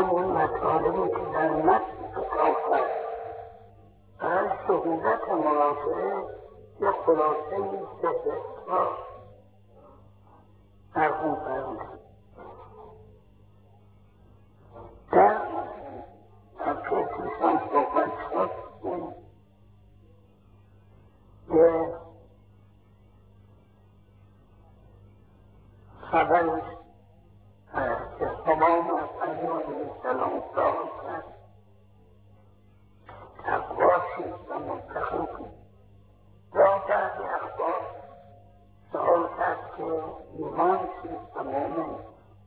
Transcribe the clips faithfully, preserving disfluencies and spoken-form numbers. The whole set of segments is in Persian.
همون مطالبی که در متن کتاب هست برای صحبت مراجعه یه خلاصه سه تا مرحوم فرمودن. در که دوستان صحبت شد یه خبر که تمام افرادی علیه السلام سوال کرد تقوا چیست و متقی چیست یا بعضی اخبار سوال کرد که ایمان چیست و مؤمن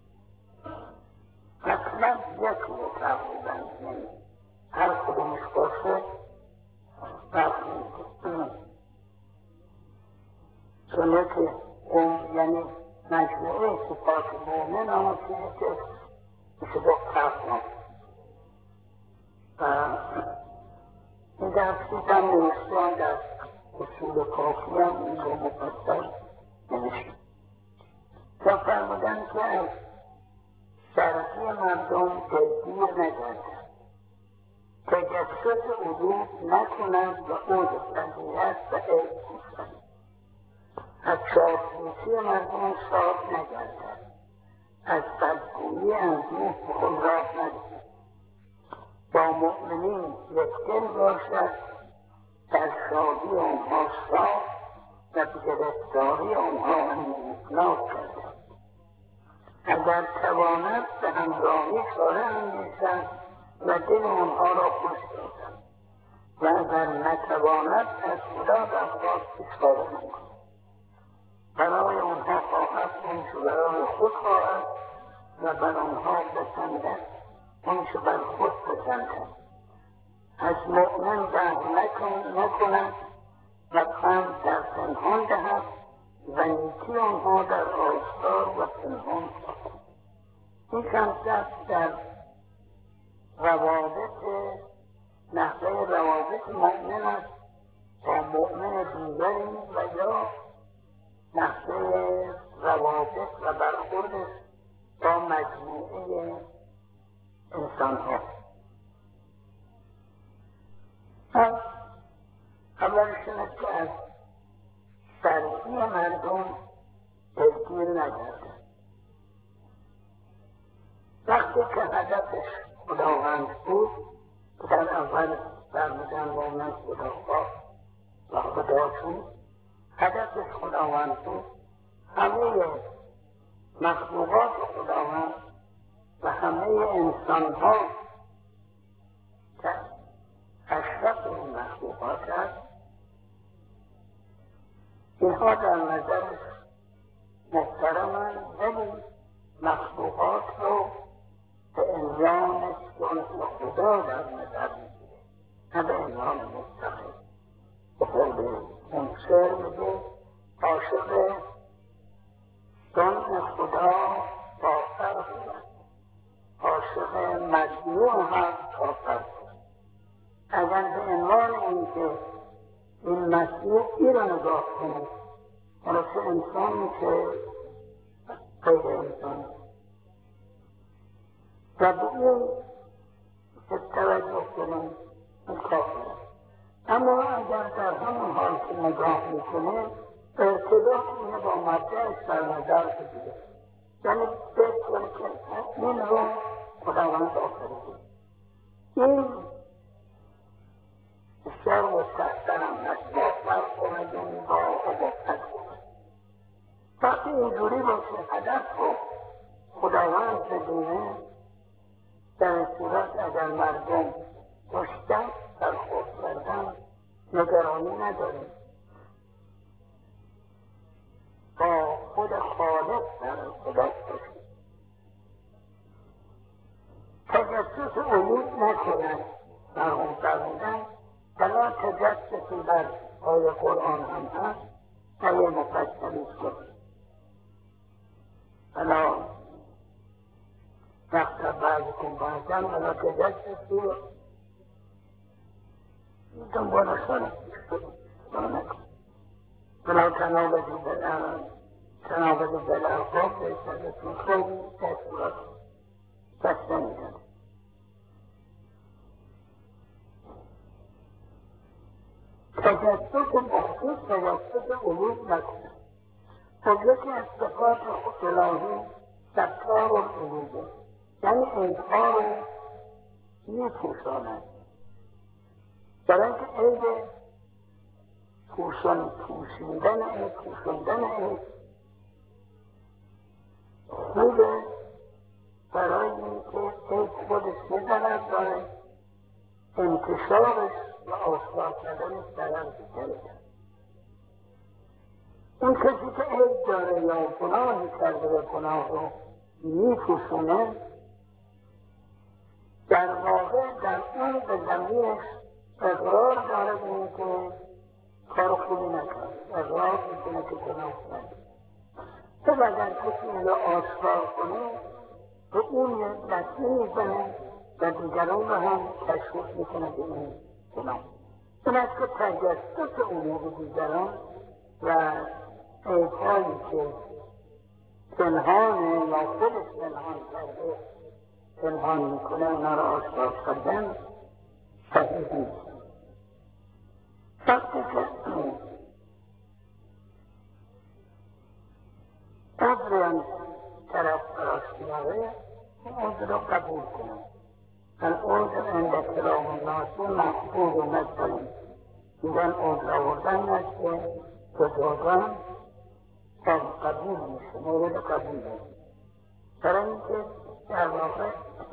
مطلب یکیه تقریبا هر کدومش باشه برخورده چونه که اون یعنی مجموعه صفات مؤمن اما چیزی که میشه با تقوا و این درسیت هم نوشتان در اصول کافی هم این رو مفصل نوشتان و فرمودن که از سرزی مردم دلگیر نگردن تجسس علوم نکنند و عود فضیلت و علم کنند از چاپلوسی مردم شاد نگردد از بدگویی اندوه به خود راه ندهد با مؤمنین یکدل باشد در شادی آنها شاد و به گرفتاری آنها اندوهناک گردد اگر تواند به همراهی چاره اندیشد و دل آنها را خوش دارد و اگر نتواند از خدا درخواست چاره نکند برای آنها خواهد آنچه برای خود خواهد و بر آنها بسندد آنچه بر خود بسندد از مؤمن بهر نکند و پند در پنهان دهد و نیکی آنها در آشکار و پنهان خواهد. این کنسپت در روابط نحوه روابط مؤمن است با مؤمن دیگری و یا نحوه روابط و برخورد با مجموعه انسان ها از اولشونه که از سرزی مردم دلگیر نگردد وقتی که هدفش خداوند بود در اول فرمودن با من خداوند و خداشون هدفش خداوند بود همه مخلوقات خداوند و همه انسان ها که اشرف این مخلوقات هست اینها در نظرش محترمند ولی مخلوقات رو به عنوان جزء خدا در نظر میگیره نه به عنوان مستقل به خود منصر میگه عاشق صنع خدا کافر بود عاشق مجموع هم کافر بود اگر به عنوان اینکه این مجموعی رو نگاه کنید خلاصه انسانی که غیر انسان و به این توجه کنید این کافر اما اگر در همون حال که نگاه میکنه ارتباط اینه با مبدأش در نظر بگیره یعنی بکنه که این رو خداوند آفریده این بسیار مستحسنم هست با فرق کنه این با عبادت کنه وقتی اینجوری باشه هدف رو خداوند بدونه در این صورت اگر مردم داشتن برخورد کردن نگرانی نداریم با خود خالق در ارتباط باشیم تجسس علوم نکنند در اون فرمودن بلا تجسسی در آیه قرآن هم هست آیه مفصلیش کنید بلا وقت بعضکم بعضا بلا تجسسی دنبال خانه بلا تنابدی بلا تنابدی بلا خواب بیشترتون خوبی تصورات بسته میدن تجسس مخصوص توسط علوم نکنه. خب یکی از صفات الهی ستار العلومه، یعنی عیبها رو میپوشاند. برای اینکه عیب پوشان پوشیدن عیب پوشاندن عیب خوبه، برای اینکه عیب خودش ضرر داره، انتشارش و آشکار کردنش ضرر بیشتره. اون کسی که عیب داره یا گناهی کرده و گناه رو میپوشونه، در واقع در اون به ضمیرش اقرار داره به اینکه کار خوبی نکنه، اقرار میکنه که گناه کرده. تو اگر کسی این رو آشکار کنه به اون یک دستی میزنه و دیگران رو هم تشویق میکنه به این گناه. این است که تجسس امور دیگران و عیب‌هایی که پنهانه یا خودش پنهان کرده پنهان میکنه اونا رو آشکار کردن صحیح نیست. وقتی که عذر هم طرف براش میاره این عذر رو قبول کنه. العذر عند کلام الناس مقبول مثلا میگن عذر آوردن است که جزاگان قبول میشه، مورد قبول میشه. برای اینکه در واقع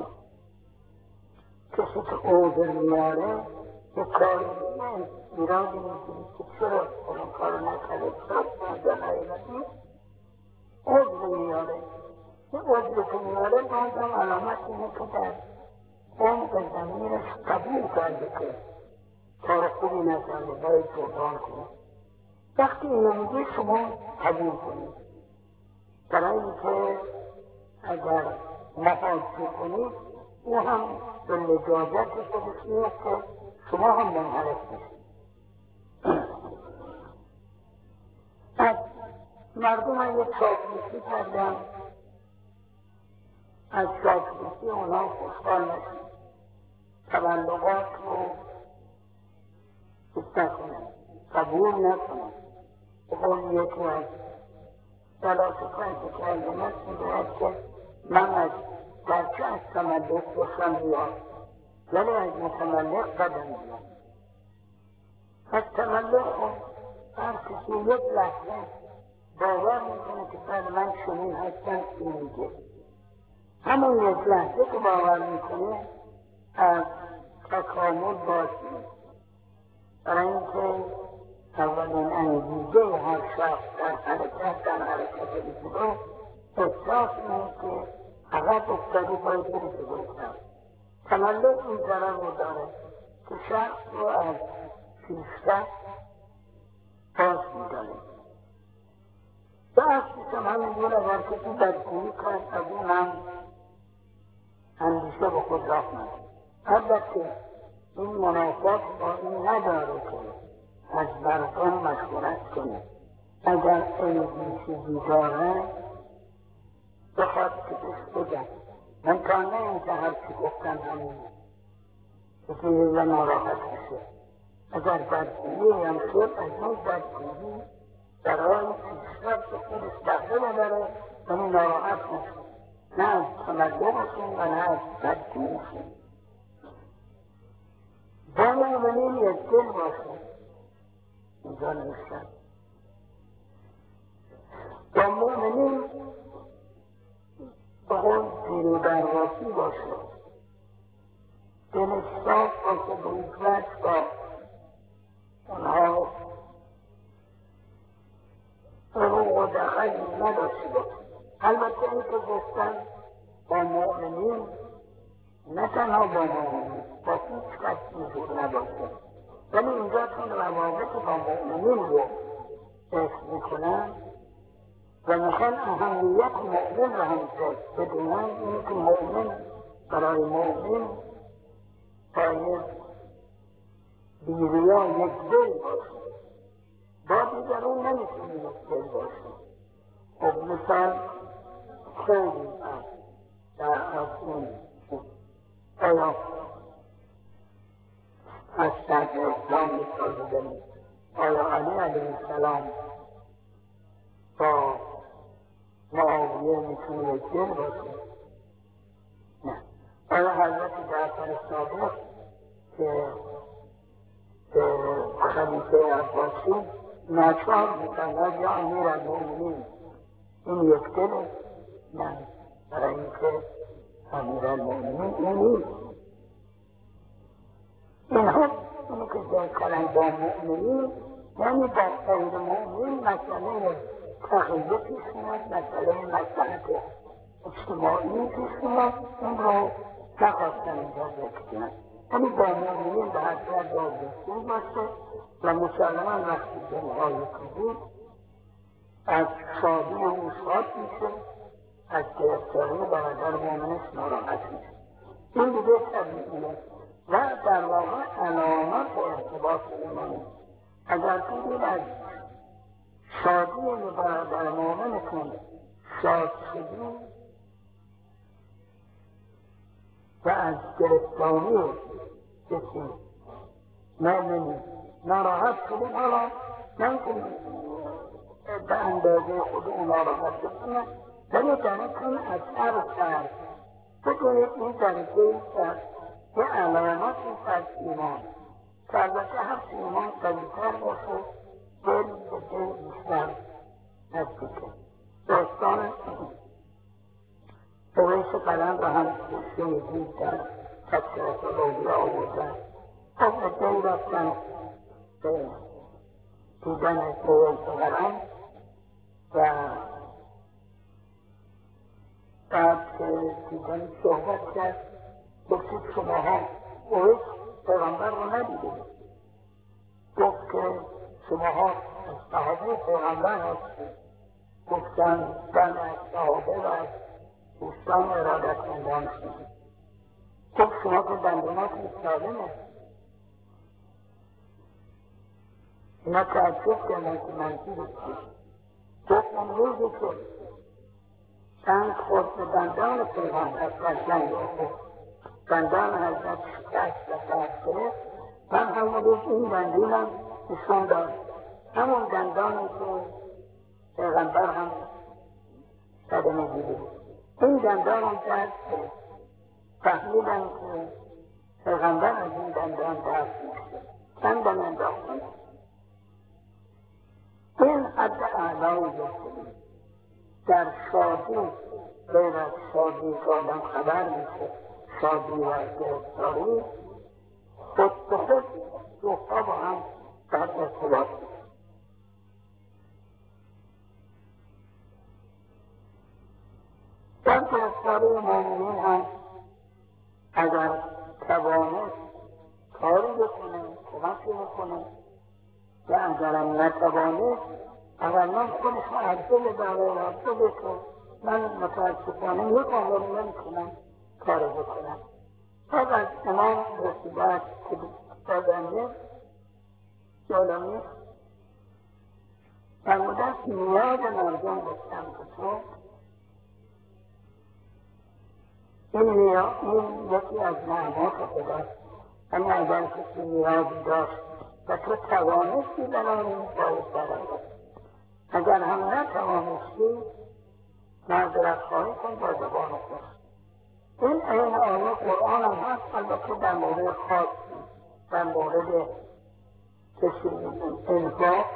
کسی که عذر میاره یک کاری ایرادی میگیری که چرا اون کارو نکرده، چرا عذر نیاوردی، عذر میاره. این عذر که میاره بازم علامت اینه که در اون به ضمیرش قبول کرده که کار خوبی نکرده، باید جبران کنه. وقتی اینو میگه شما قبول کنید، برای اینکه اگر مفاجعه کنید او هم به لجاجت خودش میفته، شما هم منحرف میشید. از مردم هم یک چاپلوسی کردن، از چاپلوسی اونا خوشحال نشد، تبلغات رو چیز نکنن، قبول نکنن. بقول یکی از دلاسفن که کردنت میگوید که من از گرچه از تملق خوشم بیاد ولی از متملق بدم بیاد. از تملق خود هر کسی یک لحظه باور میکنه که بعد من چنین هستم این میگه. همون یک لحظه که باور میکنه از تکامل باشی، برای اینکه اولین انگیزه هر شخص در حرکت در حرکت بسیده احساس اینه که عقب افتادی باید بری جلوتر. تملق این ضرر رو داره که شخص رو از پیشرفت باز میدانه. و اصلیش هم همینجور اگر کسی بدگویی کرد از اون هم اندیشه به خود راه نداره. البته این مناسبت با این نداره که از برقان مشورت کنه. اگر عیبی چیزی داره بخواد که بهش بگم. من تا نه اینکه هرچی گفتم همینه کسی یه ناراحت میشه. اگر بدگویی هم شد از اون بدگویی برای پیشرفت خودش بهره ببره و این ناراحت میشه، نه از تمدنشون و نه از بدگوییشون. با مؤمنین یک دل باشه اینجا نوشتن. با مؤمنین به قول زیر درواسی باشه، دلش صاف باشه، به هیچ وجه با اونها فروغ و دخلی نداشته باشه. البته این که گفتن با مؤمنین نه تنها با مؤمنین با هیچ کس اینجور نباشه، ولی اینجا چون روابط با مؤمنین رو حفظ میکنن و میخوان اهمیت مؤمن رو هم بدونن، این که مؤمن برای مؤمن باید بیریا یک دل باشه، با دیگرون نمیتونی یک دل باشه. خب مثال خیلی در از این آیا از طرف اسلام مثال بزنید. علیه السلام با معاویه میتونه یک دل باشه؟ نه. آیا حضرت جعفر صادق که خلیفه عباسی ناچار می‌کند یا امیرالمؤمنین این یک دله؟ نه، برای اینکه امیرالمؤمنین این نیست. اینها اینی که ذکر کردن با مؤمنین یعنی با غیر مؤمن مسئله تقیه پیش میاد، مسئله مصلحت اجتماعی پیش میاد، این رو نخواستن اینجا ذکر کنند. یعنی با مؤمنین به هر صورت بازرسی باشه و مسلمان وقتی دلهای کبود از شادی او شاد میشه، از گرفتاری برادر مؤمنش ناراحت میشه. این دیگه طبیعیه و در واقع علامت ارتباط ایمانی. اگر دیدید از شادی برادر مؤمنتون شاد شدید و از گرفتاری کسی مؤمنی ناراحت شدید، حالا نمیتونید به اندازه خود اون ناراحت بکنید، ولی درتون از هر فرد بگوید این درجه است یه علامتی از ایمان که البته هرچی ایمان قوی‌تر باشه دل به دل بیشتر نزدیکه. داستان اویس قلم را هم شنیدید در تذکرة الاولیاء آوردن. از عده‌ای رفتن به دیدن اویس قلم و بعد که دیدن صحبت کرد گفتید شماها اویس پیغمبر رو ندیدید. گفت که شماها از صحابه پیغمبر هستید. گفتن من از صحابه و از دوستان ارادتمندان شدید. گفت شما که دندوناتون سالمه. اینا تعجب کردن که منظورت چیست؟ گفت اون روزی که چند خورد به دندان پیغمبر در جنگ احد دندان حضرت شکست و درد گرفت، من همون روز این دندونم نشان داد، همون دندانی که پیغمبر هم صدمه دیده بود. این دندان هم درد گرفت. فهمیدم که پیغمبر از این دندان درد میشه. چندم انداختم. این حد اعلایی گفتیم. در شادی غیر از شادی که آدم خبر میشه، شادی و گرفتاری خود به خود جفتا با هم در ارتباط میشه. در گرفتاری مؤمنین هم اگر توانست کاری بکنه، کمکی بکنه و اگرم نتوانست اولا خودش عرضه بداره و عرضه که من متاسفانه یک عمر نمی‌کنم کاری بکنم. بعد از امام رسیدت که دادنده جالمی فرمودن نیاز مردم گفتم که تو این نیاز این یکی از نعمات خداست. اما اگر کسی نیازی داشت و تو توانستی برای این باید برای اگر هم نتوانستی معذرت خواهی کن با زبان خود. این این آیه قرآن هم هست، البته در مورد خاص در مورد کسی انفاق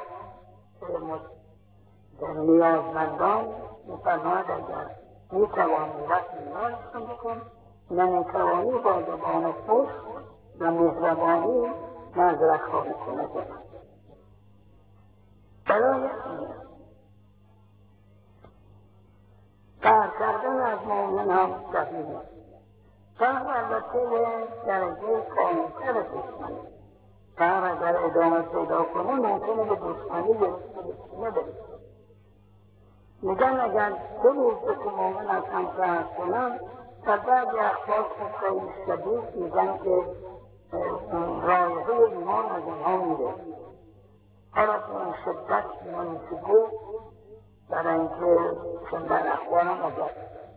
در نیازمندان میفرماید اگر میتوانی وقت نیازشون بکن، نمیتوانی با زبان خوش و مهربانی معذرت خواهی کنه. برای قهر کردن از مؤمن هم صحیحه. قهر البته درجه کاملتر دشمنی. قهر اگر ادامه پیدا کنه ممکنه به دشمنی برسه. میگن اگر دو روز که مؤمن از هم قهر کنن و بعضی اخبار خیلی شدید میگن که رایحه ایمان از اونها میره. حالا که این شدت نمیشه گفت برای اینکه چون در اخبارم اگر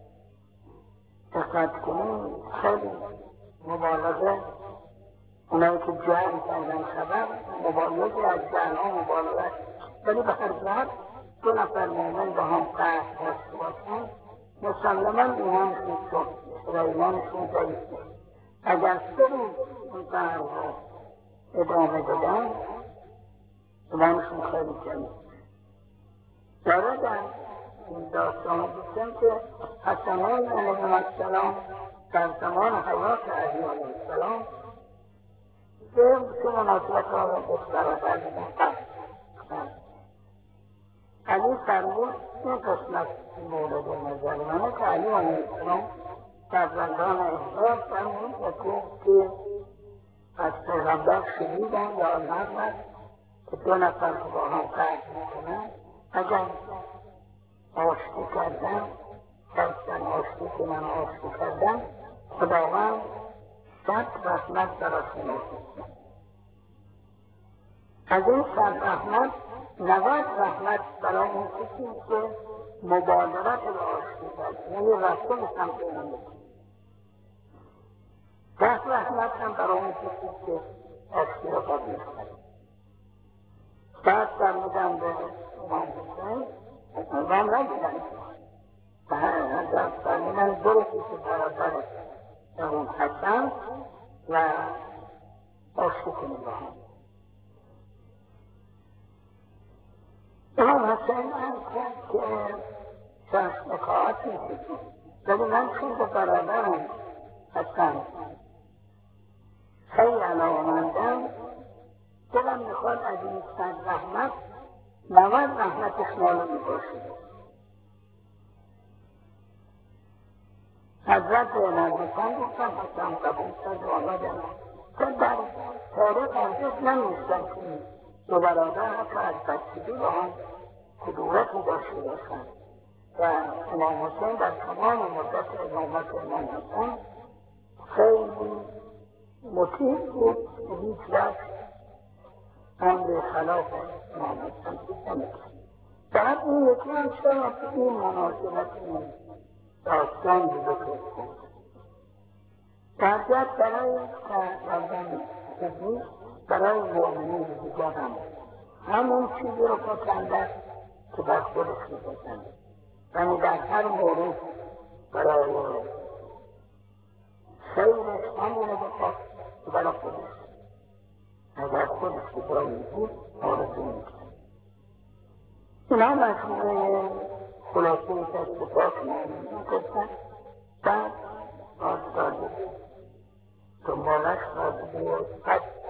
دقت کنیم خیلی مبالغه اونایی که جمع کردن خبر مبالغه از جمع ها مبالغه ولی به هر جهت دو نفر مومن با هم قهر داشته باشند مسلما ایمانشون شد و ایمانشون ضعیف شد. اگر سه روز این قهر رو ادامه بدن ایمانشون خیلی ضعیف داره. در این داستان گفتم که حسنین علیه السلام در زمان حیات علی علیه السلام به مناسبت ها را برادر بودن. علی فرمود این قسمت مورد نظر منه که علی علیه السلام در زندان احضار فرمود و گفت که از پیغمبر شنیدم یا نقل که دو نفر که با هم قهر میکنن اگر آشتی کردن خواستن آشتی که من آشتی کردم خداوند صد رحمت براشون می‌فرستد. از این صد رحمت نود رحمت برای اون کسی که مبادرت به آشتی کرد، یعنی رفته به سمت اون می‌کنه. ده رحمت هم برای اون کسی که آشتی را قبول کرد. بعد فرمودم به امام حسین امام نگیدن در فرمودن برو کسی برادر اون حسن و آشتی کنی با هم. امام حسین هم کرد که شخص نکاعت میشید ولی من چون به برادرم حسن خیلی علاقه‌مندم دلم میخواد از این صد رحمت نود رحمتش مالو میباشید. حضرت امام حسن گفتم حسن قبول کرد و آمدن که در تاریخ ارزش نمیستن که دو برادر حتی از بچگی با هم کدورتی داشته باشند و امام حسین در تمام مدت امامت امام حسین خیلی مطیع بود و هیچ وقت امر خلاف امام حسین نمی‌کرد. بعد این یکی هم شاید این مناسبت این داستان بزرگ بود. درجت برای کردن خوبی برای مؤمنین دیگر هم همون چیزی رو پسندن که بر خودش می‌پسند. یعنی در هر مورد برای خیرش همونه بخواد که برای خودش اگر خودش که برای بود آرزو می‌کرد. اینا مجموعه خلاصه تصفیقات مؤمنین گفتن. بعد آزداده دنبالش را بگیر